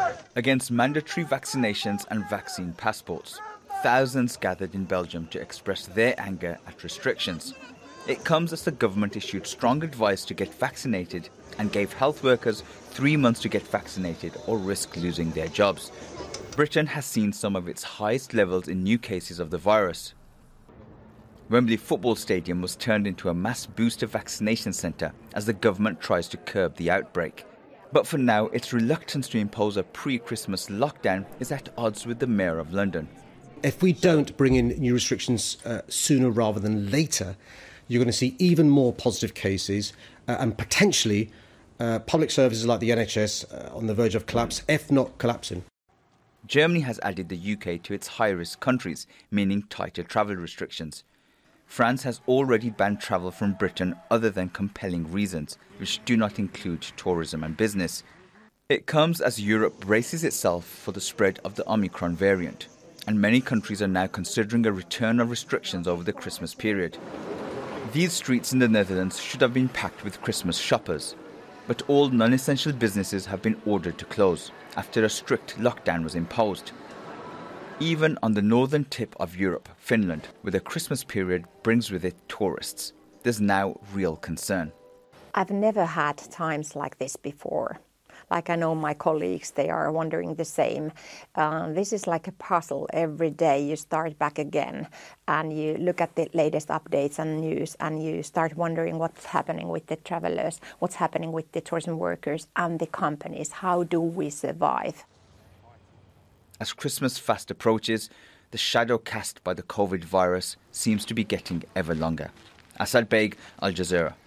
Against mandatory vaccinations and vaccine passports, thousands gathered in Belgium to express their anger at restrictions. It comes as the government issued strong advice to get vaccinated and gave health workers 3 months to get vaccinated or risk losing their jobs. Britain has seen some of its highest levels in new cases of the virus. Wembley Football Stadium was turned into a mass booster vaccination centre as the government tries to curb the outbreak. But for now, its reluctance to impose a pre-Christmas lockdown is at odds with the Mayor of London. If we don't bring in new restrictions sooner rather than later, you're going to see even more positive cases and potentially public services like the NHS on the verge of collapse, if not collapsing. Germany has added the UK to its high-risk countries, meaning tighter travel restrictions. France has already banned travel from Britain other than compelling reasons, which do not include tourism and business. It comes as Europe braces itself for the spread of the Omicron variant, and many countries are now considering a return of restrictions over the Christmas period. These streets in the Netherlands should have been packed with Christmas shoppers, but all non-essential businesses have been ordered to close after a strict lockdown was imposed. Even on the northern tip of Europe, Finland, where the Christmas period brings with it tourists, there's now real concern. I've never had times like this before. Like I know my colleagues, they are wondering the same. This is like a puzzle. Every day you start back again and you look at the latest updates and news and you start wondering what's happening with the travelers, what's happening with the tourism workers and the companies. How do we survive? As Christmas fast approaches, the shadow cast by the COVID virus seems to be getting ever longer. Asad Beg, Al Jazeera.